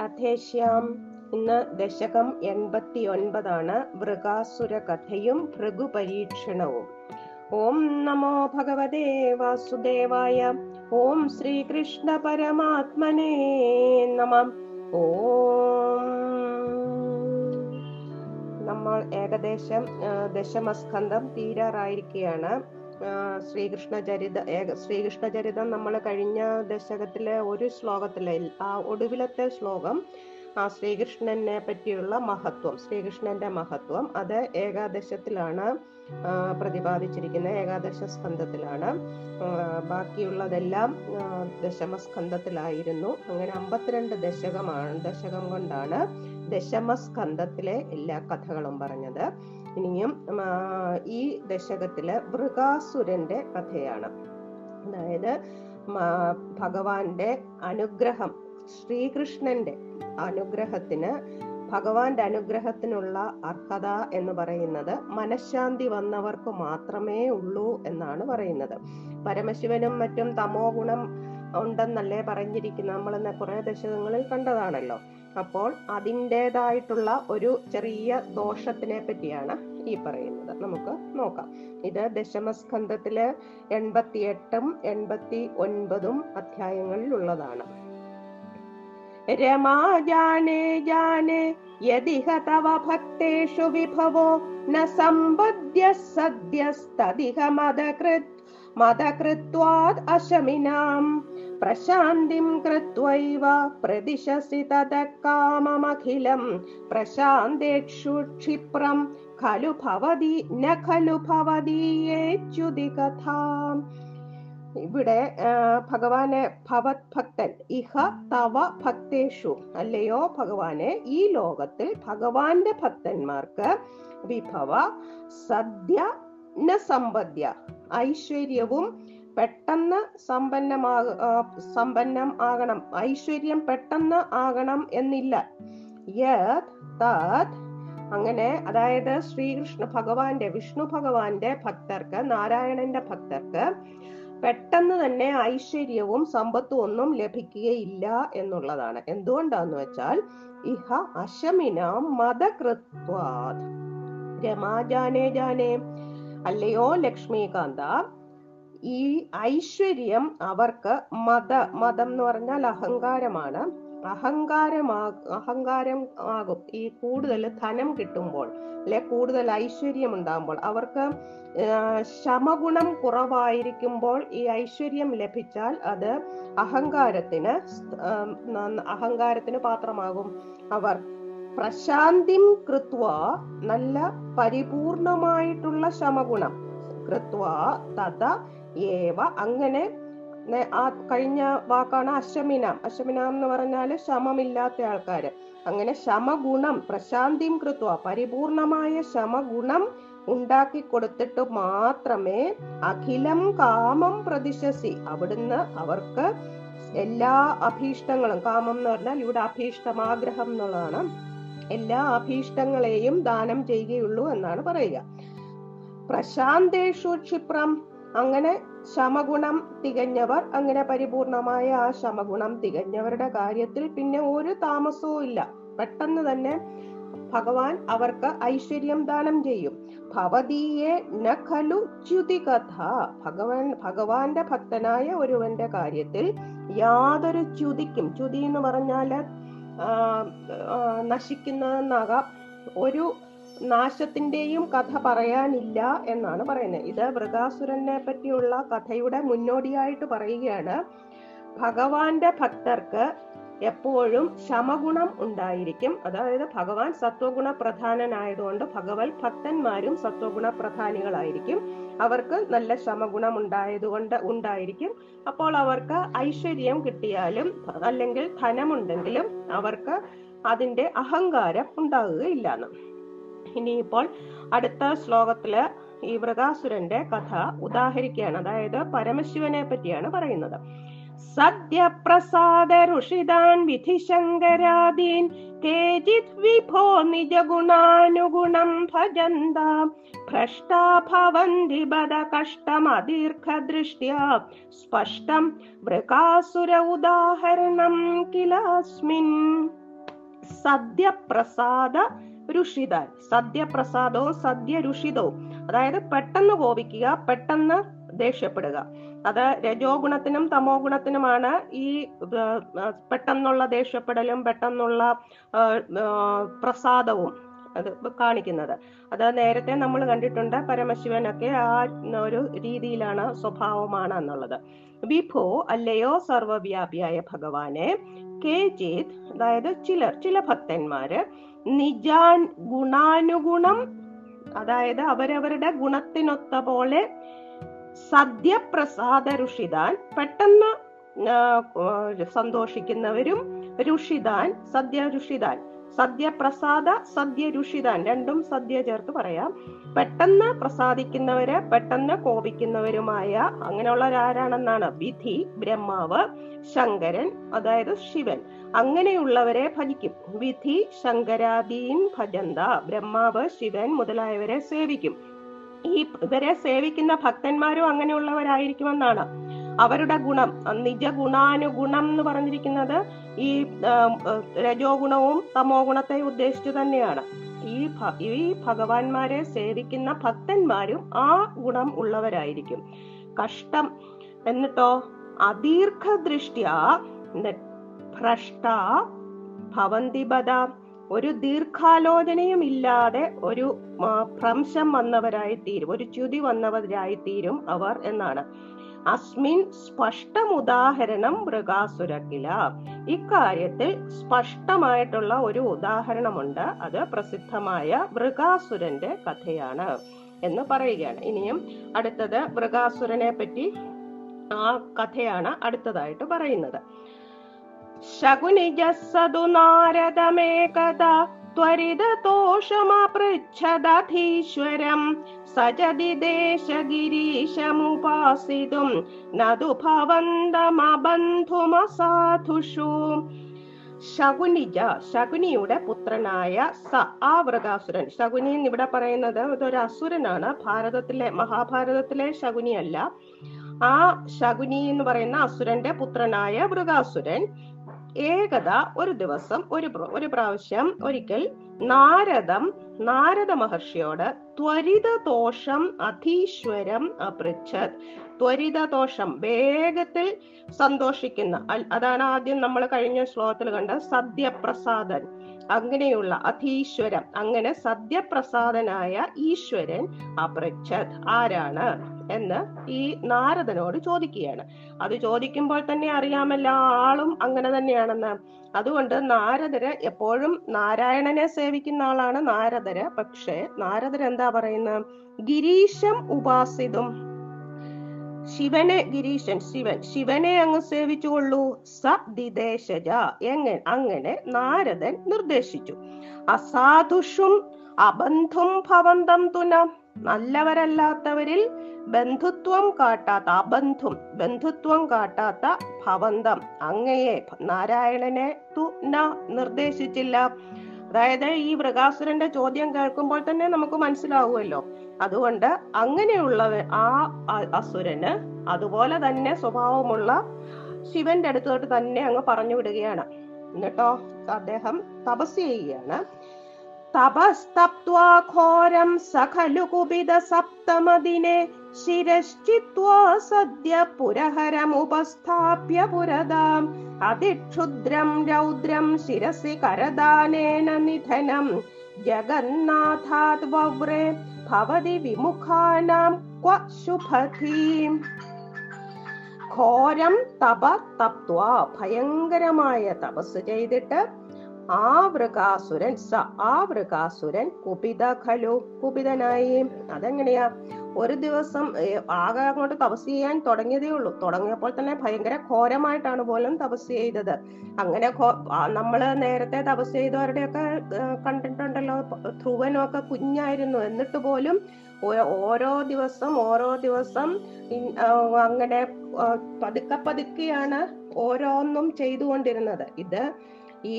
രാധേശ്യാം. ഇന്ന് ദശകം 89 വൃകാസുര കഥയും ഭൃഗുപരീക്ഷണവും. ഓം നമോ ഭഗവതേ വാസുദേവായ. ഓം ശ്രീകൃഷ്ണ പരമാത്മനേ നമഃ. ഓം. നമ്മൾ ഏകദേശം ദശമസ്കന്ധം തീരാറായിരിക്കുകയാണ്. ശ്രീകൃഷ്ണചരിതം നമ്മൾ കഴിഞ്ഞ ദശകത്തിലെ ഒരു ശ്ലോകത്തിലെ ഒടുവിലത്തെ ശ്ലോകം ശ്രീകൃഷ്ണനെ പറ്റിയുള്ള മഹത്വം, ശ്രീകൃഷ്ണന്റെ മഹത്വം അത് ഏകാദശത്തിലാണ് പ്രതിപാദിച്ചിരിക്കുന്നത്, ഏകാദശ സ്കന്ധത്തിലാണ്. ബാക്കിയുള്ളതെല്ലാം ദശമസ്കന്ധത്തിലായിരുന്നു. അങ്ങനെ 52 ദശകം കൊണ്ടാണ് ദശമസ്കന്ധത്തിലെ എല്ലാ കഥകളും പറഞ്ഞത്. ഇനിയും ഈ ദശകത്തില് വൃകാസുരന്റെ കഥയാണ്. അതായത് ഭഗവാന്റെ അനുഗ്രഹം, ശ്രീകൃഷ്ണന്റെ അനുഗ്രഹത്തിന്, ഭഗവാന്റെ അനുഗ്രഹത്തിനുള്ള അർഹത എന്ന് പറയുന്നത് മനഃശാന്തി വന്നവർക്ക് മാത്രമേ ഉള്ളൂ എന്നാണ് പറയുന്നത്. പരമശിവനും മറ്റും തമോ ഗുണം ഉണ്ടെന്നല്ലേ പറഞ്ഞിരിക്കുന്നത്, നമ്മൾ കുറെ ദശകങ്ങളിൽ കണ്ടതാണല്ലോ. അപ്പോൾ അതിൻ്റെതായിട്ടുള്ള ഒരു ചെറിയ ദോഷത്തിനെ പറ്റിയാണ് ഈ പറയുന്നത്. നമുക്ക് നോക്കാം. ഇത് ദശമസ്കന്ധത്തില് 88ഉം 89ഉം അധ്യായങ്ങളിൽ ഉള്ളതാണ്. രമാ ജാനേ ജാനേ യദിഹ തവ ഭക്തേഷു വിഭവോ ന സമ്പദ്യ സദ്യസ്തദിഹ മദകൃത്വാദ് അശമിനാം പ്രശാന്തിം കൃത്വൈവ പ്രതിശസി തദഃ കാമമഖിലം പ്രശാന്തേക്ഷു ക്ഷിപ്രം ഖലു ഭവതി ന ഖലു ഭവതീയേച്യുതി കഥാം. ഇവിടെ ഭഗവാനെ ഭവത്ഭക്തൻ, ഇഹ തവ ഭക്തേഷു, അല്ലയോ ഭഗവാനെ ഈ ലോകത്തിൽ ഭഗവാന്റെ ഭക്തന്മാർക്ക് വിഭവ സദ്യ ന സമ്പദ്യ, ഐശ്വര്യവും പെട്ടെന്ന് സമ്പന്നം ആകണം, ഐശ്വര്യം പെട്ടെന്ന് ആകണം എന്നില്ല. യത് തത്, അങ്ങനെ അതായത് ഭഗവാന്റെ വിഷ്ണു ഭഗവാന്റെ ഭക്തർക്ക്, നാരായണന്റെ ഭക്തർക്ക് പെട്ടെന്ന് തന്നെ ഐശ്വര്യവും സമ്പത്തും ഒന്നും ലഭിക്കുകയില്ല എന്നുള്ളതാണ്. എന്തുകൊണ്ടാന്ന് വെച്ചാൽ ഇഹ അശമിനാം മദകൃത്വാത്. രമാ ജാനേ ജാനേ, അല്ലയോ ലക്ഷ്മീകാന്ത ഈ ഐശ്വര്യം അവർക്ക് മതം എന്ന് പറഞ്ഞാൽ അഹങ്കാരമാണ്. അഹങ്കാരം ആകും. ഈ കൂടുതൽ ധനം കിട്ടുമ്പോൾ, അല്ലെ കൂടുതൽ ഐശ്വര്യം ഉണ്ടാകുമ്പോൾ, അവർക്ക് ശമഗുണം കുറവായിരിക്കുമ്പോൾ ഈ ഐശ്വര്യം ലഭിച്ചാൽ അത് അഹങ്കാരത്തിന് പാത്രമാകും. അവർ പ്രശാന്തിം കൃത്വ, നല്ല പരിപൂർണമായിട്ടുള്ള ശമഗുണം, കൃത്വ തത ഏവ, അങ്ങനെ ആ കഴിഞ്ഞ വാക്കാണ് അശമിനാം. അശമിനാം എന്ന് പറഞ്ഞാല് ശമമില്ലാത്ത ആൾക്കാര്. അങ്ങനെ ശമഗുണം, പ്രശാന്തിം കൃത്വ, പരിപൂർണമായ ശമഗുണം ഉണ്ടാക്കി കൊടുത്തിട്ട് മാത്രമേ അഖിലം കാമം പ്രതിശസി, അവിടുന്ന് അവർക്ക് എല്ലാ അഭീഷ്ടങ്ങളും, കാമം എന്ന് പറഞ്ഞാൽ ഇവിടെ അഭീഷ്ടം, ആഗ്രഹം എന്നുള്ളതാണ്, എല്ലാ അഭീഷ്ടങ്ങളെയും ദാനം ചെയ്യുകയുള്ളൂ എന്നാണ് പറയുക. പ്രശാന്തേഷു ക്ഷിപ്രം, അങ്ങനെ ശമഗുണം തികഞ്ഞവർ, അങ്ങനെ പരിപൂർണമായ ആ ശമഗുണം തികഞ്ഞവരുടെ കാര്യത്തിൽ പിന്നെ ഒരു താമസവും ഇല്ല, പെട്ടെന്ന് തന്നെ ഭഗവാൻ അവർക്ക് ഐശ്വര്യം ദാനം ചെയ്യും. ഭവതീയെ ന ഖലു ച്യുതി കഥ, ഭഗവാന്റെ ഭക്തനായ ഒരുവന്റെ കാര്യത്തിൽ യാതൊരു ച്യുതിക്കും, ച്യുതി എന്ന് പറഞ്ഞാല് നശിക്കുന്നതെന്നാകാം, ഒരു നാശത്തിന്റെയും കഥ പറയാനില്ല എന്നാണ് പറയുന്നത്. ഇത് വൃകാസുരനെ പറ്റിയുള്ള കഥയുടെ മുന്നോടിയായിട്ട് പറയുകയാണ്. ഭഗവാന്റെ ഭക്തർക്ക് എപ്പോഴും ശമഗുണം ഉണ്ടായിരിക്കും. അതായത് ഭഗവാൻ സത്വഗുണ പ്രധാനനായതുകൊണ്ട് ഭഗവത് ഭക്തന്മാരും സത്വഗുണ പ്രധാനികളായിരിക്കും. അവർക്ക് നല്ല ശമഗുണം ഉണ്ടായിരിക്കും. അപ്പോൾ അവർക്ക് ഐശ്വര്യം കിട്ടിയാലും അല്ലെങ്കിൽ ധനമുണ്ടെങ്കിലും അവർക്ക് അതിന്റെ അഹങ്കാരം ഉണ്ടാകുകയില്ലെന്ന്. ഇനിയിപ്പോൾ അടുത്ത ശ്ലോകത്തില് ഈ വൃകാസുരന്റെ കഥ ഉദാഹരിക്കുകയാണ്. അതായത് പരമശിവനെ പറ്റിയാണ് പറയുന്നത്. സദ്യ പ്രസാദ ഋഷിതാൻ വിധിശങ്കരാദീൻ കേചിത് വിഭോ നിജഗുണാനുഗുണം ഭജന്ത ഭ്രഷ്ടാ ഭവന്തി ബദ കഷ്ടമദീർഘദൃഷ്ട്യാ സ്പഷ്ടം വൃകാസുര ഉദാഹരണം കിലാസ്മിൻ. സദ്യപ്രസാദ രുഷിതാൻ. സദ്യപ്രസാദവും സദ്യരുഷിതവും, അതായത് പെട്ടെന്ന് കോപിക്കുക, പെട്ടെന്ന് ദേഷ്യപ്പെടുക. അത് രജോ ഗുണത്തിനും തമോ ഗുണത്തിനുമാണ് ഈ പെട്ടെന്നുള്ള ദേഷ്യപ്പെടലും പെട്ടെന്നുള്ള പ്രസാദവും അത് കാണിക്കുന്നത്. അത് നേരത്തെ നമ്മൾ കണ്ടിട്ടുണ്ട്. പരമശിവനൊക്കെ ആ ഒരു രീതിയിലാണ്, സ്വഭാവമാണ് എന്നുള്ളത്. വിഭോ അല്ലയോ സർവവ്യാപിയായ ഭഗവാനെ, കേചിത് അതായത് ചില ഭക്തന്മാര് നിജാൻ ഗുണാനുഗുണം, അതായത് അവരവരുടെ ഗുണത്തിനൊത്ത പോലെ സദ്യപ്രസാദ രുഷിതാൻ പെട്ടെന്ന് സന്തോഷിക്കുന്നവരും, രുഷിതാൻ സദ്യരുഷിതാൻ, സദ്യപ്രസാദ സദ്യരുഷിതാൻ, രണ്ടും സദ്യ ചേർത്ത് പറയാം. പെട്ടെന്ന് പ്രസാദിക്കുന്നവര് പെട്ടെന്ന് കോപിക്കുന്നവരുമായ അങ്ങനെയുള്ളവരാരാണെന്നാണ് വിധി, ബ്രഹ്മാവ്, ശങ്കരൻ അതായത് ശിവൻ, അങ്ങനെയുള്ളവരെ ഭജിക്കും. വിധി ശങ്കരാദീൻ ഭജന്ത, ബ്രഹ്മാവ് ശിവൻ മുതലായവരെ സേവിക്കും. ഇവരെ സേവിക്കുന്ന ഭക്തന്മാരും അങ്ങനെയുള്ളവരായിരിക്കുമെന്നാണ്. അവരുടെ ഗുണം, നിജ ഗുണാനുഗുണം എന്ന് പറഞ്ഞിരിക്കുന്നത് ഈ രജോ ഗുണവും തമോ ഗുണത്തെ ഉദ്ദേശിച്ചു തന്നെയാണ്. ഈ ഭഗവാന്മാരെ സേവിക്കുന്ന ഭക്തന്മാരും ആ ഗുണം ഉള്ളവരായിരിക്കും. കഷ്ടം എന്നിട്ടോ അദീർഘദൃഷ്ട്യാ ഭ്രഷ്ട ഭവന്തിബദ, ഒരു ദീർഘാലോചനയും ഇല്ലാതെ ഒരു ഭ്രംശം വന്നവരായിത്തീരും, ഒരു ച്യുതി വന്നവരായിത്തീരും അവർ എന്നാണ്. അസ്മിൻ സ്പഷ്ടമുദാഹരണം മൃഗാസുരക്കില, ഇക്കാര്യത്തിൽ സ്പഷ്ടമായിട്ടുള്ള ഒരു ഉദാഹരണമുണ്ട്. അത് പ്രസിദ്ധമായ മൃഗാസുരന്റെ കഥയാണ് എന്ന് പറയുകയാണ്. ഇനിയും അടുത്തത് മൃഗാസുരനെ പറ്റി ആ കഥയാണ് അടുത്തതായിട്ട് പറയുന്നത്. ശകുനിജസ്സതു നാരദമേകദാ ത്വരിതതോഷമപൃച്ഛദധീശ്വരം സജതി ദേശഗിരീശമുപാസിതും നതു ഭവന്തമബന്ധുമസാധുഷു. ശകുനിയുടെ പുത്രനായ ആ വൃകാസുരൻ, ശകുനി ഇവിടെ പറയുന്നത് ഇതൊരു അസുരനാണ്. മഹാഭാരതത്തിലെ ശകുനി അല്ല. ആ ശകുനി എന്ന് പറയുന്ന അസുരന്റെ പുത്രനായ വൃകാസുരൻ ഏകദ ഒരു ദിവസം ഒരു പ്രാവശ്യം ഒരിക്കൽ നാരദ മഹർഷിയോട് ത്വരിതദോഷം അധീശ്വരം അപൃച്ഛത്. ത്വരിതദോഷം വേഗത്തിൽ സന്തോഷിക്കുന്ന, അതാണ് ആദ്യം നമ്മൾ കഴിഞ്ഞ ശ്ലോകത്തിൽ കണ്ട സദ്യപ്രസാദൻ. അങ്ങനെയുള്ള അധീശ്വരം, അങ്ങനെ സദ്യപ്രസാദനായ ഈശ്വരൻ അപൃച്ഛത് ആരാണ് എന്ന് ഈ നാരദനോട് ചോദിക്കുകയാണ്. അത് ചോദിക്കുമ്പോൾ തന്നെ അറിയാമല്ലോ ആളും അങ്ങനെ തന്നെയാണെന്ന്. അതുകൊണ്ട് നാരദര് എപ്പോഴും നാരായണനെ സേവിക്കുന്ന ആളാണ് നാരദര്. പക്ഷെ നാരദര് എന്താ പറയുന്നത്? ഗിരീശം ഉപാസിതും, ശിവനെ അങ്ങ് സേവിച്ചുകൊള്ളൂ. സ ദിദേശജ, അങ്ങനെ നാരദൻ നിർദ്ദേശിച്ചു. അസാധുഷും അബന്ധും ഭവന്തം തുന, നല്ലവരല്ലാത്തവരിൽ ബന്ധുത്വം കാട്ടാത്ത ഭവന്തം അങ്ങയെ നാരായണനെ തുന നിർദ്ദേശിച്ചില്ല. അതായത് ഈ വൃകാസുരന്റെ ചോദ്യം കേൾക്കുമ്പോൾ തന്നെ നമുക്ക് മനസ്സിലാവുമല്ലോ. അതുകൊണ്ട് അങ്ങനെയുള്ള ആ അസുരന് അതുപോലെ തന്നെ സ്വഭാവമുള്ള ശിവന്റെ അടുത്തോട്ട് തന്നെ അങ്ങ് പറഞ്ഞു വിടുകയാണ്. എന്നിട്ടോ അദ്ദേഹം തപസ് ചെയ്യുകയാണ്. തപസ്തപ്ത്വാ ഘോരം സഖലു കുപിത സപ്തമദിനെ ശിരശ്ചിത്വാ സദ്യ പുരഹരമുപസ്ഥാപ്യ പുരദാം അതിക്ഷുദ്രം രൗദ്രം ശിരസി കരദാനേന നിധനം ജഗന്നാഥാത് വവ്രേ ഭവതി വിമുഖാനാം ക്വ ശുഭധീം. ഘോരം തപ്ത്വാ, ഭയങ്കരമായ തപസ് ചെയ്തിട്ട് ആ വൃകാസുരൻ കുപിതനായി. അതെങ്ങനെയാ? ഒരു ദിവസം ആകെ അങ്ങോട്ട് തപസ് ചെയ്യാൻ തുടങ്ങിയതേ ഉള്ളൂ. തുടങ്ങിയപ്പോൾ തന്നെ ഭയങ്കര ഘോരമായിട്ടാണ് പോലും തപസ് ചെയ്തത്. അങ്ങനെ നമ്മള് നേരത്തെ തപസ് ചെയ്തവരുടെയൊക്കെ കണ്ടിട്ടുണ്ടല്ലോ. ധ്രുവനും ഒക്കെ കുഞ്ഞായിരുന്നു, എന്നിട്ട് പോലും ഓരോ ദിവസം അങ്ങനെ പതുക്കെയാണ് ഓരോന്നും ചെയ്തുകൊണ്ടിരുന്നത്. ഇത് ഈ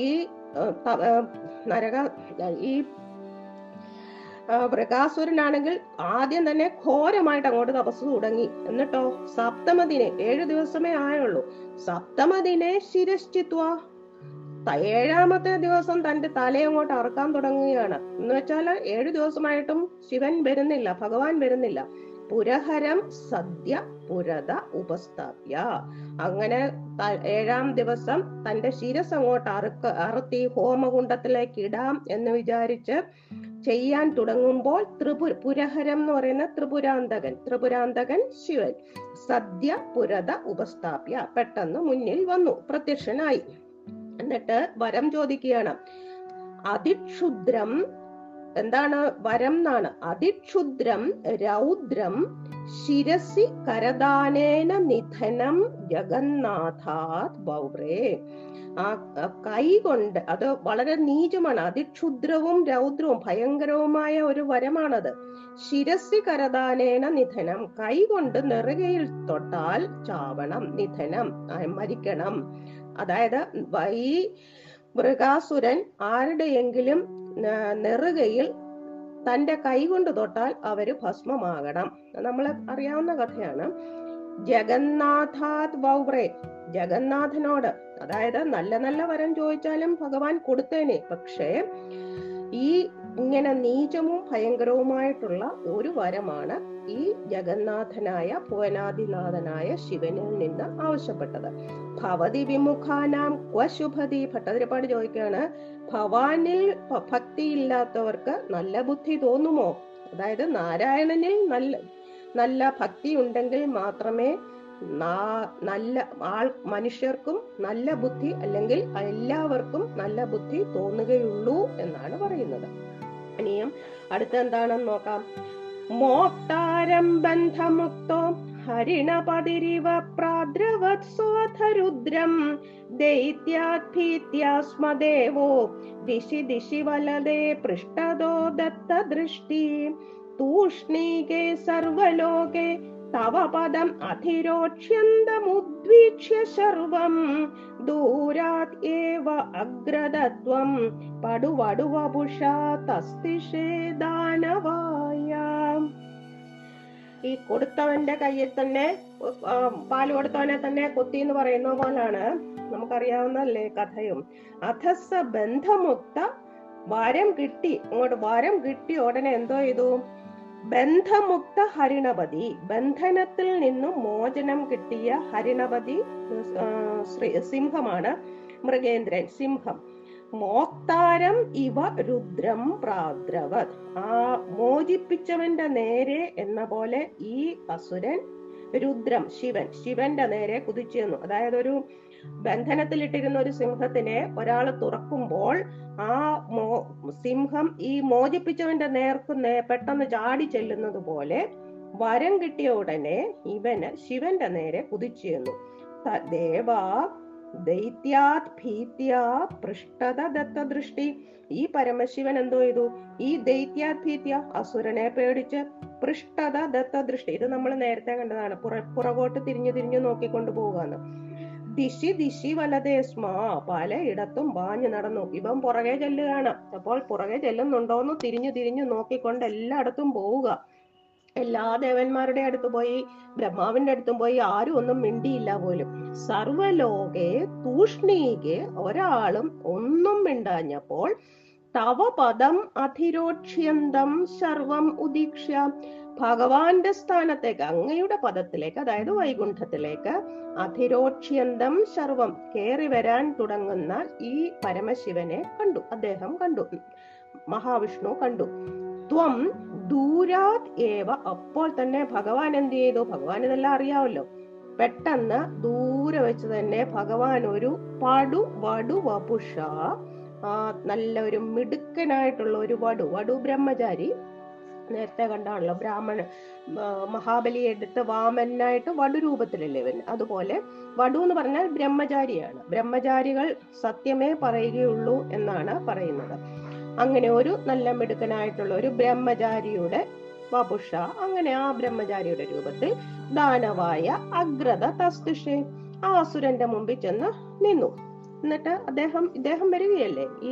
വൃകാസുരനാണെങ്കിൽ ആദ്യം തന്നെ ഘോരമായിട്ട് അങ്ങോട്ട് തപസ് തുടങ്ങി. എന്നിട്ടോ സപ്തമദിനെ, 7 ദിവസമേ ആയുള്ളൂ. സപ്തമദിനെ ശിരശ്ചിത്വ, ഏഴാമത്തെ ദിവസം തന്റെ തലയങ്ങോട്ട് അറക്കാൻ തുടങ്ങുകയാണ്. എന്ന് വെച്ചാൽ 7 ദിവസമായിട്ടും ശിവൻ വരുന്നില്ല, ഭഗവാൻ വരുന്നില്ല. പുരഹരം സദ്യ പുരത ഉപസ്ഥാപ്യ. അങ്ങനെ 7-ാം ദിവസം തന്റെ ശിരസ് അങ്ങോട്ട് അറുത്തി ഹോമകുണ്ടത്തിലേക്ക് ഇടാം എന്ന് വിചാരിച്ച് ചെയ്യാൻ തുടങ്ങുമ്പോൾ പുരഹരം എന്ന് പറയുന്ന ത്രിപുരാന്തകൻ ശിവൻ സദ്യ പുരത ഉപസ്ഥാപ്യ പെട്ടെന്ന് മുന്നിൽ വന്നു, പ്രത്യക്ഷനായി. എന്നിട്ട് വരം ചോദിക്കുകയാണ്. അതിക്ഷുദ്രം, എന്താണ് വരം എന്നാണ്? അതിക്ഷുദ്രം രൗദ്രം ശിരസി കരദാനേന നിധനം ജഗന്നാഥാത് ബൗറേ. ആ കൈ കൊണ്ട്, അത് വളരെ നീചമാണ്. അതിക്ഷുദ്രവും രൗദ്രവും ഭയങ്കരവുമായ ഒരു വരമാണത്. ശിരസി കരദാനേന നിധനം, കൈ കൊണ്ട് നെറുകയിൽ തൊട്ടാൽ ചാവണം, നിധനം മരിക്കണം. അതായത് ഈ മൃഗാസുരൻ ആരുടെയെങ്കിലും നെറുകയിൽ തന്റെ കൈ കൊണ്ട് തൊട്ടാൽ അവര് ഭസ്മമാകണം. നമ്മൾ അറിയാവുന്ന കഥയാണ്. ജഗന്നാഥാത് ബൗറേ, ജഗന്നാഥനോട്, അതായത് നല്ല നല്ല വരം ചോദിച്ചാലും ഭഗവാൻ കൊടുത്തേനെ. പക്ഷേ ഈ ഇങ്ങനെ നീചവും ഭയങ്കരവുമായിട്ടുള്ള ഒരു വരമാണ് ഈ ജഗന്നാഥനായ ഭുവനാദിനാഥനായ ശിവനിൽ നിന്ന് ആവശ്യപ്പെട്ടത്. ഭവതി വിമുഖാനാം ക്വശുഭതി. ഭട്ടതിരിപ്പാട് ചോദിക്കുകയാണ്, ഭവാനിൽ ഭക്തിയില്ലാത്തവർക്ക് നല്ല ബുദ്ധി തോന്നുമോ? അതായത് നാരായണനിൽ നല്ല ഭക്തി ഉണ്ടെങ്കിൽ മാത്രമേ മനുഷ്യർക്കും നല്ല ബുദ്ധി, അല്ലെങ്കിൽ എല്ലാവർക്കും നല്ല ബുദ്ധി തോന്നുകയുള്ളൂ എന്നാണ് പറയുന്നത്. ഇനിയും അടുത്ത എന്താണെന്ന് നോക്കാം. മോക്താരം ബന്ധമുക്തോ ഹരിണപതിരിവ പ്രാദ്രവത്സോധരുദ്രം ദൈത്യാഭീത്യാസ്മദേവോ ദിശി ദിശി വലതേ പൃഷ്ടദോ ദത്തദൃഷ്ടി തൂഷ്ണീകേ സർവലോകേ തവ പദം അധിരോക്ഷ്യന്തമുദ്വീക്ഷ്യ സർവം ദൂരാത് ഏവ അഗ്രതത്വം പടുവടുവപുഷാ തസ്തിഷേ ദാനവായ. ഈ കൊടുത്തവന്റെ കയ്യിൽ തന്നെ, പാല് കൊടുത്തവനെ തന്നെ കൊത്തി എന്ന് പറയുന്ന പോലാണ്. നമുക്കറിയാവുന്നല്ലേ കഥയും. അധസ്സ ബന്ധമുക്ത, വരം കിട്ടി, അങ്ങോട്ട് വരം കിട്ടി ഉടനെ എന്തോ ചെയ്തു? ബന്ധമുക്ത ഹരിണപതി, ബന്ധനത്തിൽ നിന്നും മോചനം കിട്ടിയ ഹരിണപതി സിംഹമാണ്, മൃഗേന്ദ്രൻ സിംഹം. മോക്താരം ഇവ രുദ്രം പ്രാദ്രവത്, ആ മോചിപ്പിച്ചവന്റെ നേരെ എന്ന പോലെ ഈ അസുരൻ രുദ്രം ശിവന്റെ നേരെ കുതിച്ചു ചെന്നു. അതായത് ഒരു ബന്ധനത്തിലിട്ടിരുന്ന ഒരു സിംഹത്തിനെ ഒരാൾ തുറക്കുമ്പോൾ ആ സിംഹം ഈ മോചിപ്പിച്ചവന്റെ നേർക്ക് പെട്ടെന്ന് ചാടി ചെല്ലുന്നത് പോലെ വരം കിട്ടിയ ഉടനെ ഇവന് ശിവന്റെ നേരെ കുതിച്ചു ചെന്നു. ദേവാ ദൈത്യാത് ഭീത്യാ പൃഷ്ടത ദത്തദൃഷ്ടി, ഈ പരമശിവൻ എന്തോ ചെയ്തു? ഈ ദൈത്യാത് ഭീത്യ, അസുരനെ പേടിച്ച്, പൃഷ്ടത ദത്തദൃഷ്ടി, ഇത് നമ്മൾ നേരത്തെ കണ്ടതാണ്, പുറകോട്ട് തിരിഞ്ഞു നോക്കിക്കൊണ്ടു പോകാന്ന്. ദിശി ദിശി വലതേ സ്മാ, പലയിടത്തും പാഞ്ഞു നടന്നു. ഇവൻ പുറകെ ചെല്ലുകയാണ്. അപ്പോൾ പുറകെ ചെല്ലുന്നുണ്ടോന്ന് തിരിഞ്ഞു നോക്കിക്കൊണ്ട് എല്ലായിടത്തും പോവുക. എല്ലാ ദേവന്മാരുടെ അടുത്ത് പോയി, ബ്രഹ്മാവിന്റെ അടുത്തും പോയി, ആരും ഒന്നും മിണ്ടിയില്ല പോലും. സർവലോകെ തൂഷ്ണീകെ, ഒരാളും ഒന്നും മിണ്ടാഞ്ഞപ്പോൾ തവ പദം അധിരോക്ഷ്യന്തം സർവം ഉദീക്ഷ്യ, ഭഗവാന്റെ സ്ഥാനത്തേക്ക്, അങ്ങയുടെ പദത്തിലേക്ക്, അതായത് വൈകുണ്ഠത്തിലേക്ക്, അധിരോക്ഷ്യന്തം സർവം, കേറി വരാൻ തുടങ്ങുന്ന ഈ പരമശിവനെ കണ്ടു. അദ്ദേഹം കണ്ടു, മഹാവിഷ്ണു കണ്ടു. ത്വം ദൂരാത് ഏവ, അപ്പോൾ തന്നെ ഭഗവാൻ എന്ത് ചെയ്തു? ഭഗവാൻ ഇതെല്ലാം അറിയാമല്ലോ. പെട്ടെന്ന് ദൂരെ വെച്ച് തന്നെ ഭഗവാൻ ഒരു വടു വപുഷ, നല്ല ഒരു മിടുക്കനായിട്ടുള്ള ഒരു വടു ബ്രഹ്മചാരി, നേരത്തെ കണ്ടാണല്ലോ മഹാബലി എടുത്ത് വാമനായിട്ട് വടു രൂപത്തിലല്ലേ ഇവൻ, അതുപോലെ വടു എന്ന് പറഞ്ഞാൽ ബ്രഹ്മചാരിയാണ്. ബ്രഹ്മചാരികൾ സത്യമേ പറയുകയുള്ളൂ എന്നാണ് പറയുന്നത്. അങ്ങനെ ഒരു നല്ല മിടുക്കനായിട്ടുള്ള ഒരു ബ്രഹ്മചാരിയുടെ വപുഷ, അങ്ങനെ ആ ബ്രഹ്മചാരിയുടെ രൂപത്തിൽ ദാനവായ അഗ്രത തസ്തുഷേ, ആ അസുരന്റെ മുമ്പിൽ ചെന്ന് നിന്നു. എന്നിട്ട് ഇദ്ദേഹം വരികയല്ലേ, ഈ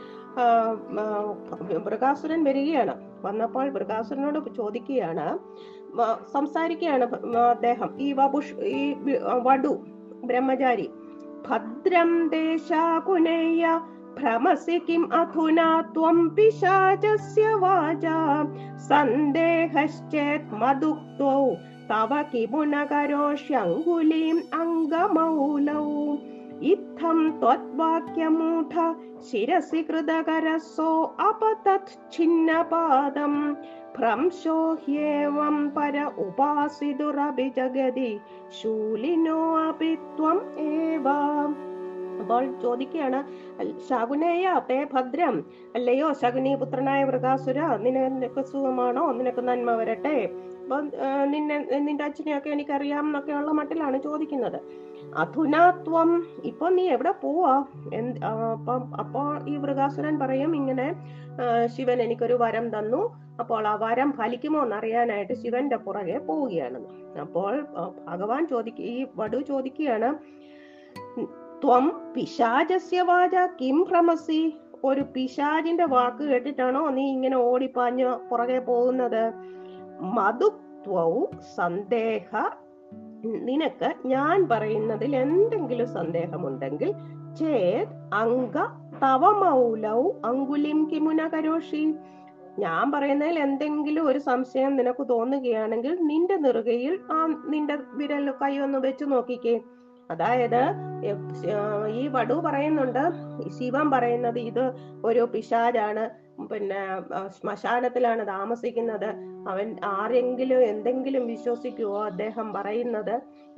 മൃഗാസുരൻ വരികയാണ്. വന്നപ്പോൾ മൃഗാസുരനോട് ചോദിക്കുകയാണ്, സംസാരിക്കുകയാണ് അദ്ദേഹം, ഈ വടു ബ്രഹ്മചാരി, ഭദ്രം ദേശാകുനയ്യ ഭ്രമസി കിം അധുനാ ത്വം പിശാചസ്യ വാചാ സന്ദേഹശ്ചേത് മദുക്തോ തവ കിമുന കരോഷ്യങ്കുലീം അംഗമൗലൗ ഇത്തം ത്വദ്വാക്യമൂഢ ശിരസി കൃതകരസോ അപതത് ഛിന്നപാദം ഭ്രംശോ ഹ്യേവം പര ഉപാസിതുരപി ജഗതി ശൂലിനോ അപി ത്വം ഏവ. അപ്പോൾ ചോദിക്കുകയാണ്, ശകുനേയ തേ ഭദ്രം, അല്ലയോ ശകുനിപുത്രനായ വൃകാസുര, നിനക്ക് സുഖമാണോ, നിനക്ക് നന്മ വരട്ടെ, അപ്പൊ നിന്റെ അച്ഛനെയൊക്കെ എനിക്കറിയാം എന്നൊക്കെയുള്ള മട്ടിലാണ് ചോദിക്കുന്നത്. അധുനാത്വം, ഇപ്പൊ നീ എവിടെ പോവാ? അപ്പോ ഈ വൃകാസുരൻ പറയും, ഇങ്ങനെ ശിവൻ എനിക്കൊരു വരം തന്നു, അപ്പോൾ ആ വരം ഫലിക്കുമോ എന്നറിയാനായിട്ട് ശിവന്റെ പുറകെ പോവുകയാണെന്ന്. അപ്പോൾ ഭഗവാൻ ഈ വടു ചോദിക്കുകയാണ്, ത്വം പിശാചസ്യ വാച കിം ഭ്രമസി, ഒരു പിശാചിന്റെ വാക്ക് കേട്ടിട്ടാണോ നീ ഇങ്ങനെ ഓടിപ്പാഞ്ഞ് പുറകെ പോകുന്നത്? മധുത്വൗ സന്ദേഹ, നിനക്ക് ഞാൻ പറയുന്നതിൽ എന്തെങ്കിലും സന്ദേഹമുണ്ടെങ്കിൽ ചേത് അംഗ തവമൗലൗ അങ്കുലിം കിമുന കരോഷി, ഞാൻ പറയുന്നതിൽ എന്തെങ്കിലും ഒരു സംശയം നിനക്ക് തോന്നുകയാണെങ്കിൽ നിന്റെ നെറുകയിൽ നിന്റെ വിരൽ കൈ ഒന്ന് വെച്ച് നോക്കിക്കേ. അതായത് ഈ വടു പറയുന്നുണ്ട്, ശിവൻ പറയുന്നത് ഇത് ഒരു പിശാചാണ്, പിന്നെ ശ്മശാനത്തിലാണ് താമസിക്കുന്നത്, അവൻ ആരെങ്കിലും എന്തെങ്കിലും വിശ്വസിക്കുവോ അദ്ദേഹം പറയുന്നത്?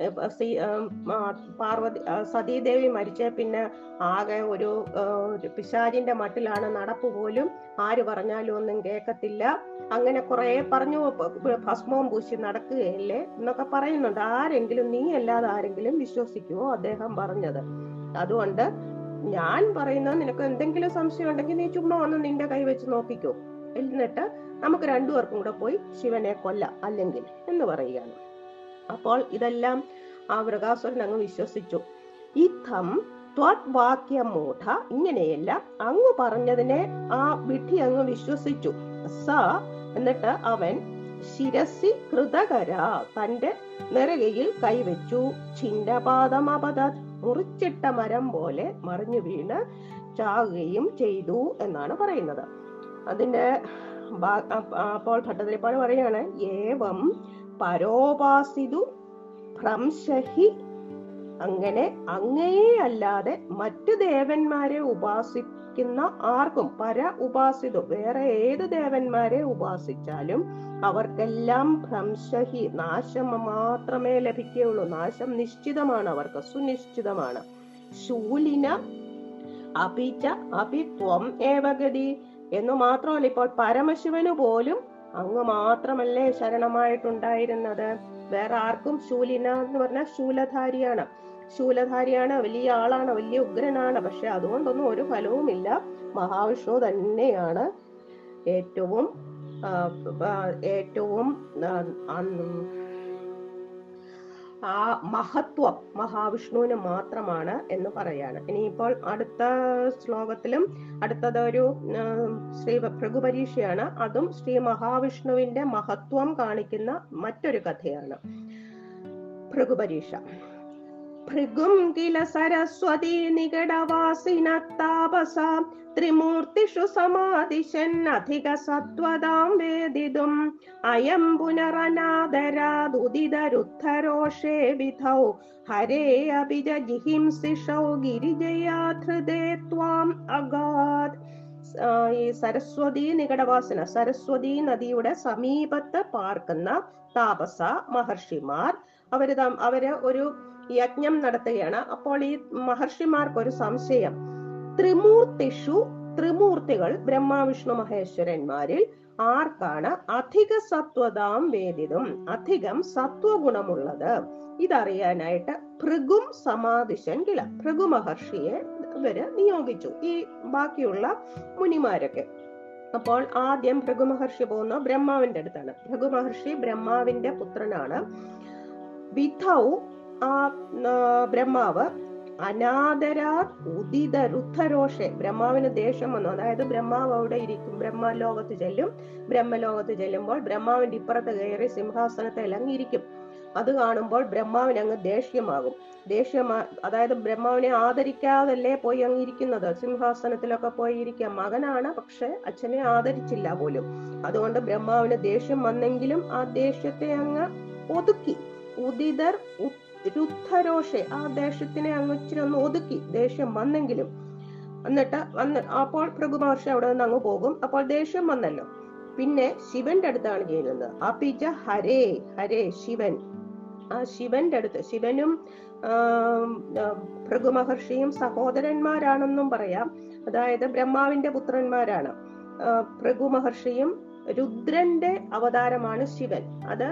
സതീദേവി മരിച്ച പിന്നെ ആകെ ഒരു പിശാചിന്റെ മട്ടിലാണ് നടപ്പ് പോലും, ആര് പറഞ്ഞാലും ഒന്നും കേൾക്കത്തില്ല, അങ്ങനെ കുറെ പറഞ്ഞു ഭസ്മവും പൂശി നടക്കുകയല്ലേ എന്നൊക്കെ പറയുന്നുണ്ട്. ആരെങ്കിലും, നീ അല്ലാതെ ആരെങ്കിലും വിശ്വസിക്കുവോ അദ്ദേഹം പറഞ്ഞത്? അതുകൊണ്ട് ഞാൻ പറയുന്നത്, നിനക്ക് എന്തെങ്കിലും സംശയം ഉണ്ടെങ്കിൽ നീ ചുമ്മാ വന്ന് നിന്റെ കൈ വെച്ച് നോക്കിക്കോ, എന്നിട്ട് നമുക്ക് രണ്ടുപേർക്കും കൂടെ പോയി ശിവനെ കൊല്ലാം അല്ലെങ്കിൽ എന്ന് പറയുകയാണ്. അപ്പോൾ ഇതെല്ലാം ആ വൃകാസുരൻ അങ്ങ് വിശ്വസിച്ചു. ഇത്തം ത്വദ്വാക്യമൂഢ, ഇങ്ങനെയല്ല അങ്ങ് പറഞ്ഞതിനെ ആ വിഡ്ഢി അങ്ങ് വിശ്വസിച്ചു. സ, എന്നിട്ട് അവൻ ശിരസി കൃതകര, തന്റെ നെറുകയിൽ കൈവച്ചു. ഛിന്നപാദമപതത്, മുറിച്ചിട്ട മരം പോലെ മറിഞ്ഞു വീണ് ചാകുകയും ചെയ്തു എന്നാണ് പറയുന്നത്. അതിന്റെ അപ്പോൾ ഭട്ടതിരിപ്പാട് പറയാണ്, ഏവം പരോപാസിതു ഭ്രംശഹി, അങ്ങനെ അങ്ങയെ അല്ലാതെ മറ്റു ദേവന്മാരെ ഉപാസിക്കുന്ന ആർക്കും, പര ഉപാസിതു, വേറെ ഏത് ദേവന്മാരെ ഉപാസിച്ചാലും അവർക്കെല്ലാം ഭ്രംശഹി, നാശം മാത്രമേ ലഭിക്കുകയുള്ളൂ. നാശം നിശ്ചിതമാണ്, അവർക്ക് സുനിശ്ചിതമാണ്. ശൂലിന അപിച അപിത്വം ഏവഗതി എന്നു മാത്രമല്ല, ഇപ്പോൾ പരമശിവന് പോലും അങ്ങ് മാത്രമല്ലേ ശരണമായിട്ടുണ്ടായിരുന്നത്, വേറെ ആർക്കും. ശൂലിന എന്ന് പറഞ്ഞാൽ ശൂലധാരിയാണ്, വലിയ ആളാണ്, വലിയ ഉഗ്രനാണ്. പക്ഷെ അതുകൊണ്ടൊന്നും ഒരു ഫലവുമില്ല. മഹാവിഷ്ണു തന്നെയാണ് ഏറ്റവും ആ മഹത്വം മഹാവിഷ്ണുവിന് മാത്രമാണ് എന്ന് പറയാണ്. ഇനിയിപ്പോൾ അടുത്ത ശ്ലോകത്തിലും അടുത്തതൊരു ശ്രീ ഭൃഗുപരീക്ഷയാണ്. അതും ശ്രീ മഹാവിഷ്ണുവിന്റെ മഹത്വം കാണിക്കുന്ന മറ്റൊരു കഥയാണ്. ഭൃഗുപരീക്ഷ. ഭൃഗും കില സരസ്വതി നികടവാസിന താപസ ത്രിമൂർത്തിഷു സമാദിശൻ അധിക സത്വതാം വേദിതും അയം പുനരനാദരാദുദിതരുദ്ധരോഷേ വിധൗ ഹരേ അഭിജ ജിഹിംസിഷൗ ഗിരിജയാധൃതേ ത്വാം അഗാത്. ഈ സരസ്വതി നികടവാസന, സരസ്വതി നദിയുടെ സമീപത്ത് പാർക്കുന്ന താപസ മഹർഷിമാർ, അവര് ഒരു യജ്ഞം നടത്തുകയാണ്. അപ്പോൾ ഈ മഹർഷിമാർക്കൊരു സംശയം, ത്രിമൂർത്തിഷു, ത്രിമൂർത്തികൾ ബ്രഹ്മാവിഷ്ണു മഹേശ്വരന്മാരിൽ ആർക്കാണ് അധിക സത്വതാം വേദിതും, അധികം സത്വഗുണമുള്ളത്? ഇതറിയാനായിട്ട് ഭൃഗും സമാദിശൻ കില, ഭൃഗു മഹർഷിയെ ഇവര് നിയോഗിച്ചു, ഈ ബാക്കിയുള്ള മുനിമാരൊക്കെ. അപ്പോൾ ആദ്യം ഭൃഗു മഹർഷി പോകുന്ന ബ്രഹ്മാവിന്റെ അടുത്താണ്. ഭൃഗു മഹർഷി ബ്രഹ്മാവിന്റെ പുത്രനാണ്. വിധൗ, ആ ബ്രഹ്മാവ് അനാദരാ ഉദിത രുദ്ധരോഷെ, ബ്രഹ്മാവിന് ദേഷ്യം വന്നു. അതായത് ബ്രഹ്മാവ് അവിടെ ഇരിക്കും, ബ്രഹ്മലോകത്ത് ചെല്ലും. ബ്രഹ്മലോകത്ത് ചെല്ലുമ്പോൾ ബ്രഹ്മാവിന്റെ ഇപ്പുറത്ത് കയറി സിംഹാസനത്തിൽ ഇറങ്ങിയിരിക്കും. അത് കാണുമ്പോൾ ബ്രഹ്മാവിന് അങ്ങ് ദേഷ്യമാകും. അതായത് ബ്രഹ്മാവിനെ ആദരിക്കാതല്ലേ പോയി അങ്ങ് ഇരിക്കുന്നത്, സിംഹാസനത്തിലൊക്കെ പോയി ഇരിക്കാം. മകനാണ്, പക്ഷെ അച്ഛനെ ആദരിച്ചില്ല പോലും. അതുകൊണ്ട് ബ്രഹ്മാവിന് ദേഷ്യം വന്നെങ്കിലും ആ ദേഷ്യത്തെ അങ്ങ് ഒതുക്കി. ഉദിതർ രുദ്ധരോഷെ, ആ ദേഷ്യത്തിനെ അങ്ങ് ഇച്ചിരി ഒന്ന് ഒതുക്കി, ദേഷ്യം വന്നെങ്കിലും. എന്നിട്ട് അപ്പോൾ ഭൃഗു മഹർഷി അവിടെ നിന്ന് അങ്ങ് പോകും. അപ്പോൾ ദേഷ്യം വന്നല്ലോ. പിന്നെ ശിവന്റെ അടുത്താണ് ചെയ്യുന്നത്. അപിജ ഹരേ, ഹരേ ശിവൻ. ആ ശിവന്റെ അടുത്ത്, ശിവനും ഭൃഗു മഹർഷിയും സഹോദരന്മാരാണെന്നും പറയാം. അതായത് ബ്രഹ്മാവിന്റെ പുത്രന്മാരാണ്. ഭൃഗു മഹർഷിയും രുദ്രന്റെ അവതാരമാണ് ശിവൻ. അത്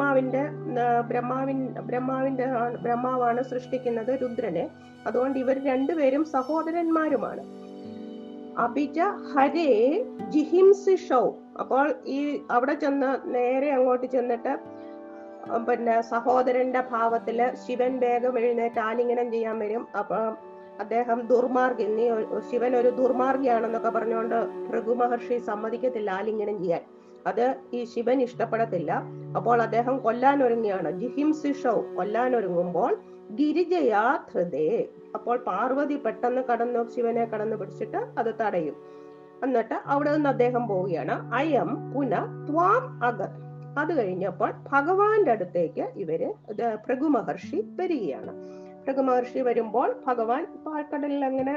ബ്രഹ്മാവാണ് സൃഷ്ടിക്കുന്നത് രുദ്രനെ. അതുകൊണ്ട് ഇവർ രണ്ടുപേരും സഹോദരന്മാരുമാണ്. അഭിജ ഹരേ ജിഹിംസിഷൗ. അപ്പോൾ ഈ അവിടെ ചെന്ന് നേരെ അങ്ങോട്ട് ചെന്നിട്ട് പിന്നെ സഹോദരന്റെ ഭാവത്തില് ശിവൻ വേഗം എഴുന്നേറ്റ് ആലിംഗനം ചെയ്യാൻ വരും. അപ്പൊ അദ്ദേഹം ദുർമാർഗി, ശിവൻ ഒരു ദുർമാർഗിയാണെന്നൊക്കെ പറഞ്ഞുകൊണ്ട് ഭൃഗു മഹർഷി സമ്മതിക്കത്തില്ല ആലിംഗനം ചെയ്യാൻ. അത് ഈ ശിവൻ ഇഷ്ടപ്പെടത്തില്ല. അപ്പോൾ അദ്ദേഹം കൊല്ലാനൊരുങ്ങിയാണ്. ജിഹിംസിഷൗ, കൊല്ലാനൊരുങ്ങുമ്പോൾ ഗിരിജയാ ധൃതേ, അപ്പോൾ പാർവതി പെട്ടെന്ന് ശിവനെ കടന്നു പിടിച്ചിട്ട് അത് തടയും. എന്നിട്ട് അവിടെ നിന്ന് അദ്ദേഹം പോവുകയാണ്. അയം പുന ത്വാം അഗത്. അത് കഴിഞ്ഞപ്പോൾ ഭഗവാന്റെ അടുത്തേക്ക് ഭൃഗു മഹർഷി വരികയാണ്. ഭൃഗു മഹർഷി വരുമ്പോൾ ഭഗവാൻ പാൽക്കടലിൽ അങ്ങനെ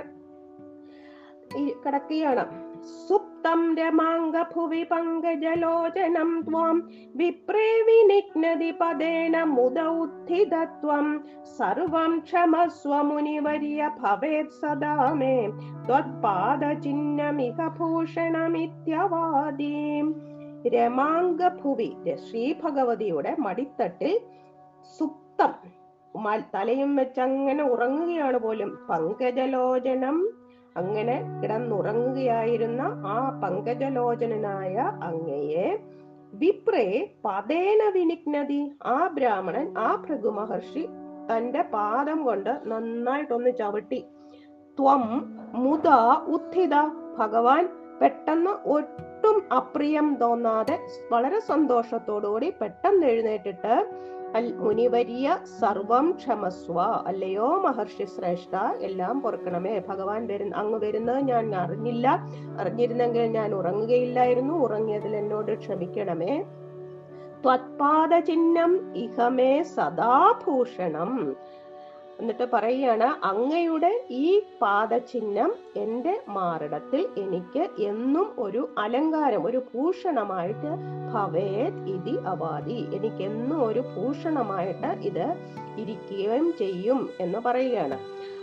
കിടക്കുകയാണ്. സുപ്തം രമാംഗ ഭുവി പങ്കജലോചനം ത്വാം വിപ്രേ വിനിഗ്നതി പദേന മുദൗത്ഥിതത്വം സർവം ക്ഷമസ്വ മുനിവർയ ഭവേത് സദാ മേ ത്വത്പാദചിഹ്നമിക ഭൂഷണമിത്യവാദി. രമാംഗഭുവി, ശ്രീ ഭഗവതിയുടെ മടിത്തട്ടിൽ സുപ്തം, തലയും വെച്ചങ്ങനെ ഉറങ്ങുകയാണ് പോലും. പങ്കജലോചനം, അങ്ങനെ കിടന്നുറങ്ങുകയായിരുന്ന ആ പങ്കജലോചനായ അങ്ങയെ വിപ്രേ പദേന വിനിഗ്നതി, ആ ബ്രാഹ്മണൻ, ആ ഭൃഗു മഹർഷി തന്റെ പാദം കൊണ്ട് നന്നായിട്ടൊന്ന് ചവിട്ടി. ത്വം മുദ ഉത്ഥിത, ഭഗവാൻ പെട്ടെന്ന് ഒട്ടും അപ്രിയം തോന്നാതെ വളരെ സന്തോഷത്തോടുകൂടി പെട്ടെന്ന് എഴുന്നേറ്റിട്ട് മുനിവരിയ സർവം ക്ഷമസ്വ, അല്ലയോ മഹർഷി ശ്രേഷ്ഠ, എല്ലാം പൊറുക്കണമേ. ഭഗവാൻ അങ്ങ് വരുന്നത് ഞാൻ അറിഞ്ഞില്ല, അറിഞ്ഞിരുന്നെങ്കിൽ ഞാൻ ഉറങ്ങുകയില്ലായിരുന്നു, ഉറങ്ങിയതിൽ എന്നോട് ക്ഷമിക്കണമേ. ത്വത്പാദചിഹ്നം ഇഹമേ സദാഭൂഷണം. എന്നിട്ട് പറയുകയാണ്, അങ്ങയുടെ ഈ പാദചിഹ്നം എന്റെ മാറിടത്തിൽ എനിക്ക് എന്നും ഒരു അലങ്കാരം, ഒരു ഭൂഷണമായിട്ട് ഭവേത് ഇതി അവാദി, എനിക്കെന്നും ഒരു ഭൂഷണമായിട്ട് ഇത് ഇരിക്കുകയും ചെയ്യും എന്ന് പറയുകയാണ്.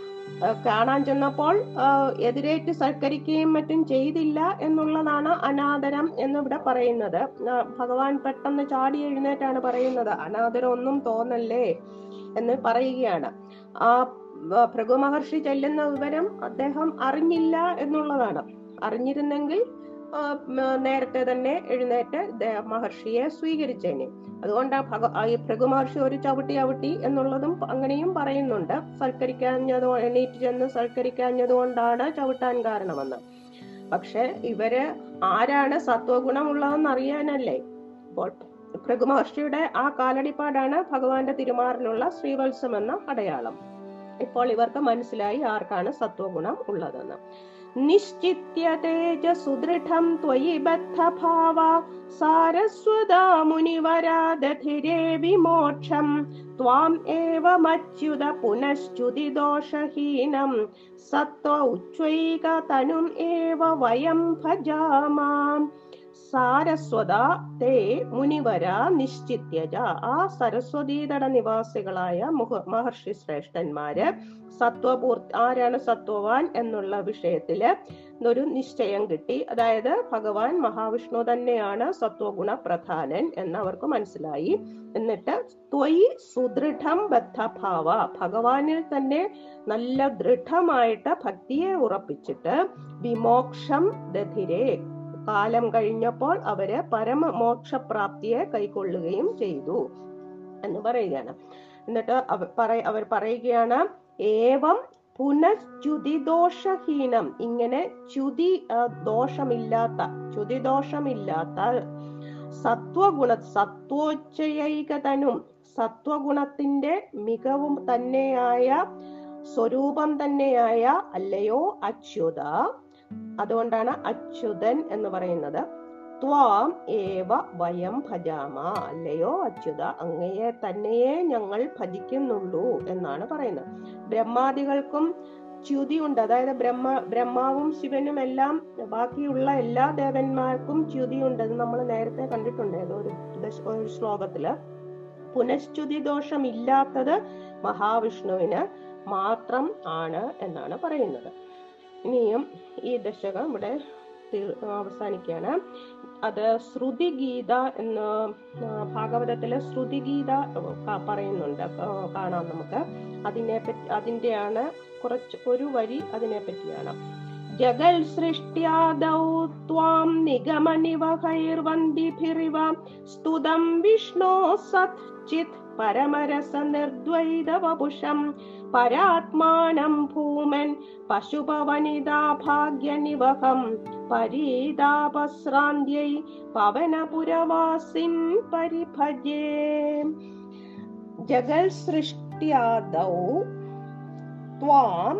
കാണാൻ ചെന്നപ്പോൾ എതിരേറ്റ് സൽക്കരിക്കുകയും മറ്റും ചെയ്തില്ല എന്നുള്ളതാണ് അനാദരം എന്നിവിടെ പറയുന്നത്. ഭഗവാൻ പെട്ടെന്ന് ചാടി എഴുന്നേറ്റാണ് പറയുന്നത്, അനാദരം ഒന്നും തോന്നല്ലേ എന്ന് പറയുകയാണ്. ആ ഭൃഗു മഹർഷി ചെല്ലുന്ന വിവരം അദ്ദേഹം അറിഞ്ഞില്ല എന്നുള്ളതാണ്. അറിഞ്ഞിരുന്നെങ്കിൽ നേരത്തെ തന്നെ എഴുന്നേറ്റ് മഹർഷിയെ സ്വീകരിച്ചേനെ. അതുകൊണ്ട് ഈ ഭൃഗു മഹർഷി ഒരു ചവിട്ടി എന്നുള്ളതും അങ്ങനെയും പറയുന്നുണ്ട്. എണീറ്റ് ചെന്ന് സൽക്കരിക്കാഞ്ഞതുകൊണ്ടാണ് ചവിട്ടാൻ കാരണമെന്ന്. പക്ഷെ ഇവര് ആരാണ് സത്വഗുണമുള്ളതെന്ന് അറിയാനല്ലേ. അപ്പോൾ ഭൃഗു മഹർഷിയുടെ ആ കാലടിപ്പാടാണ് ഭഗവാന്റെ തിരുമാറിലുള്ള ശ്രീവത്സം എന്ന അടയാളം. ഇപ്പോൾ ഇവർക്ക് മനസ്സിലായി ആർക്കാണ് സത്വഗുണം ഉള്ളതെന്ന്. നിശ്ചിത്യ തേജ സുദൃഢം ത്വയി ബദ്ധഭാവ സാരസ്വതാ മുനിവരാദധിരേ വിമോക്ഷം ത്വാം ഏവമച്യുത പുനശ്ചുതി ദോഷഹീനം സത്വ ഉച്ഛൈക തനും ഏവ വയം ഭജാമാം. സാരസ്വത തേ മുനിവര നിശ്ചിത്യജ, ആ സരസ്വതീതട നിവാസികളായ മഹർഷി ശ്രേഷ്ഠന്മാര് ആരാണ് സത്വവാൻ എന്നുള്ള വിഷയത്തില് ഒരു നിശ്ചയം കിട്ടി. അതായത് ഭഗവാൻ മഹാവിഷ്ണു തന്നെയാണ് സത്വഗുണ പ്രധാനൻ എന്നവർക്ക് മനസ്സിലായി. എന്നിട്ട് ത്വയി സുദൃഢം ബദ്ധഭാവ, ഭഗവാനിൽ തന്നെ നല്ല ദൃഢമായിട്ട് ഭക്തിയെ ഉറപ്പിച്ചിട്ട് വിമോക്ഷം ദധിരേ, കാലം കഴിഞ്ഞപ്പോൾ അവര് പരമമോക്ഷപ്രാപ്തിയെ കൈക്കൊള്ളുകയും ചെയ്തു എന്ന് പറയുകയാണ്. എന്നിട്ട് അവർ പറയുകയാണ്, ഏവം പുനഃച്യുതി ദോഷഹീനം, ഇങ്ങനെ ചുതിദോഷമില്ലാത്ത സത്വഗുണ സത്വോച്ചൈകതനും സത്വഗുണത്തിന്റെ മികവും തന്നെയായ സ്വരൂപം തന്നെയായ അല്ലയോ അച്യുത. അതുകൊണ്ടാണ് അച്യുതൻ എന്ന് പറയുന്നത്. ത്വാം ഏവ വയം ഭജാമ, അല്ലയോ അച്യുത, അങ്ങയെ തന്നെയേ ഞങ്ങൾ ഭജിക്കുന്നുള്ളൂ എന്നാണ് പറയുന്നത്. ബ്രഹ്മാദികൾക്കും ച്യുതിയുണ്ട്. അതായത് ബ്രഹ്മാവും ശിവനും എല്ലാം ബാക്കിയുള്ള എല്ലാ ദേവന്മാർക്കും ച്യുതിയുണ്ട്. അത് നമ്മൾ നേരത്തെ കണ്ടിട്ടുണ്ട് ഏതോ ഒരു ശ്ലോകത്തില്. പുനശ്ചുതി ദോഷം ഇല്ലാത്തത് മഹാവിഷ്ണുവിന് മാത്രം ആണ് എന്നാണ് പറയുന്നത്. ഇനിയും ഈ ദശകം ഇവിടെ അവസാനിക്കുകയാണ്. അത് ശ്രുതിഗീത എന്ന് ഭാഗവതത്തിലെ ശ്രുതിഗീത പറയുന്നുണ്ട്, കാണാം നമുക്ക്. അതിന്റെയാണ് ഒരു വരി അതിനെ പറ്റിയാണ്. ജഗൽ സൃഷ്ട്യാദൗ ത്വാം നിഗമനിവഹൈർവന്ദിഭിരിവ സ്തുതം വിഷ്ണോ സത് ചിത് പരമരസ നിർദ്വൈത വപുഷം പരാത്മാനം ഭൂമൻ പശുപവനിതാ ഭാഗ്യനിവഹം പരീതാപശ്രാന്ത്യൈ പവനപുരവാസിൻ പരിഭജേ. ജഗൽ സൃഷ്ട്യാദൗ ത്വാം,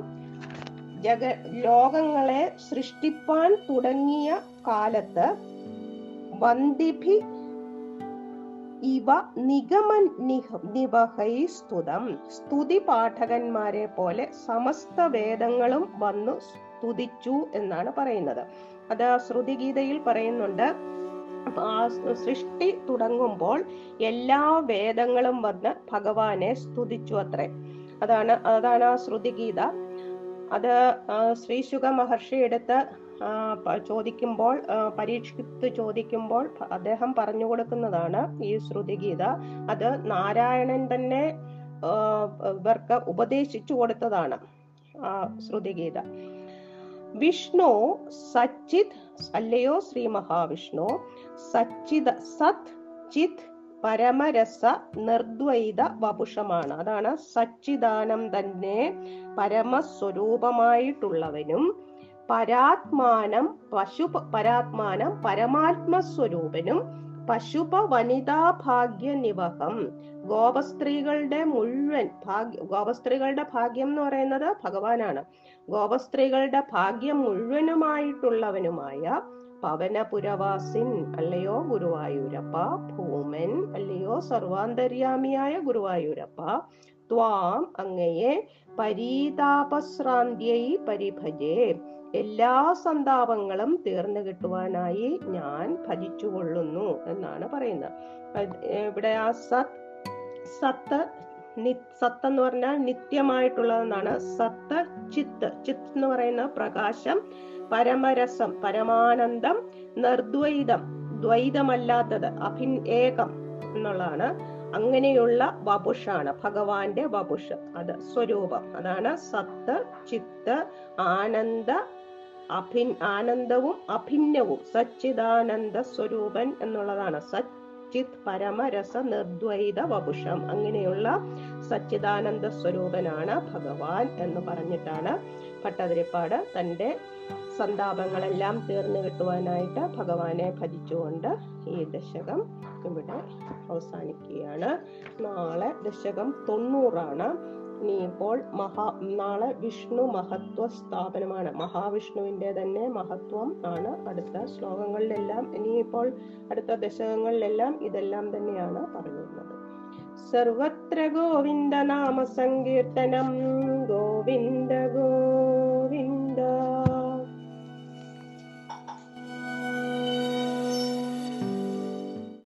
ലോകങ്ങളെ സൃഷ്ടിപ്പാൻ തുടങ്ങിയ കാലത്ത്, വന്ദിഭി ഇവ നിഗമൻ നിവഹൈ സ്തുതം, സ്തുതി പാഠകന്മാരെ പോലെ സമസ്ത വേദങ്ങളും വന്നു സ്തുതിച്ചു എന്നാണ് പറയുന്നത്. അത് ശ്രുതിഗീതയിൽ പറയുന്നുണ്ട്. ആ സൃഷ്ടി തുടങ്ങുമ്പോൾ എല്ലാ വേദങ്ങളും വന്ന് ഭഗവാനെ സ്തുതിച്ചു അത്രേ. അതാണ് ആ ശ്രുതിഗീത. അത് ശ്രീശുക മഹർഷി എടുത്ത് ചോദിക്കുമ്പോൾ, പരീക്ഷിത്ത് ചോദിക്കുമ്പോൾ അദ്ദേഹം പറഞ്ഞു കൊടുക്കുന്നതാണ് ഈ ശ്രുതിഗീത. അത് നാരായണൻ തന്നെ ഇവർക്ക് ഉപദേശിച്ചു കൊടുത്തതാണ് ആ ശ്രുതിഗീത. വിഷ്ണു സച്ചിത്, അല്ലയോ ശ്രീ മഹാവിഷ്ണു, സത് ചിത് പരമരസ നിർദ്വൈത വപുഷമാണ്. അതാണ് സച്ചിദാനം തന്നെ പരമസ്വരൂപമായിട്ടുള്ളവനും പരാത്മാനം പരമാത്മസ്വരൂപനും പശുപ വനിതാ ഭാഗ്യ നിവഹം, ഗോപസ്ത്രീകളുടെ മുഴുവൻ ഗോപസ്ത്രീകളുടെ ഭാഗ്യം എന്ന് പറയുന്നത് ഭഗവാനാണ്. ഗോപസ്ത്രീകളുടെ ഭാഗ്യം മുഴുവനുമായിട്ടുള്ളവനുമായ പവനപുരവാസിൻ, അല്ലയോ ഗുരുവായൂരപ്പ, ഭൂമൻ, അല്ലയോ സർവാന്തര്യാമിയായ ഗുരുവായൂരപ്പ, ത്വാം, അങ്ങയെ, പരീതാപശ്രാന്ത്യൈ പരിഭജേ, എല്ലാ സന്താപങ്ങളും തീർന്നു കിട്ടുവാനായി ഞാൻ ഭജിച്ചുകൊള്ളുന്നു എന്നാണ് പറയുന്നത്. ഇവിടെ ആ സത്ത് എന്ന് പറഞ്ഞാൽ നിത്യമായിട്ടുള്ളതെന്നാണ്. സത്ത് ചിത്ത് എന്ന് പറയുന്ന പ്രകാശം, പരമരസം പരമാനന്ദം, നിർദ്വൈതം ദ്വൈതമല്ലാത്തത്, ഏകം എന്നുള്ളതാണ്. അങ്ങനെയുള്ള വപുഷാണ് ഭഗവാന്റെ വപുഷ്, അത് സ്വരൂപം. അതാണ് സത്ത് ചിത്ത് ആനന്ദവും അഭിന്നവും സച്ചിദാനന്ദ സ്വരൂപൻ എന്നുള്ളതാണ്. സച്ചിത് പരമരസ നിർദ്വൈത വപുഷം, അങ്ങനെയുള്ള സച്ചിദാനന്ദ സ്വരൂപനാണ് ഭഗവാൻ എന്ന് പറഞ്ഞിട്ടാണ് ഭട്ടതിരിപ്പാട് തന്റെ സന്താപങ്ങളെല്ലാം തീർന്നു കിട്ടുവാനായിട്ട് ഭഗവാനെ ഭജിച്ചുകൊണ്ട് ഈ ദശകം ഇവിടെ അവസാനിക്കുകയാണ്. നാളെ ദശകം 90 ഇനിയിപ്പോൾ നാളെ വിഷ്ണു മഹത്വ സ്ഥാപനമാണ്. മഹാവിഷ്ണുവിന്റെ തന്നെ മഹത്വം ആണ് അടുത്ത ശ്ലോകങ്ങളിലെല്ലാം. ഇനിയിപ്പോൾ അടുത്ത ദശകങ്ങളിലെല്ലാം ഇതെല്ലാം തന്നെയാണ് പറയുന്നത്. സർവത്ര ഗോവിന്ദ നാമ സങ്കീർത്തനം, ഗോവിന്ദ ഗോവിന്ദ.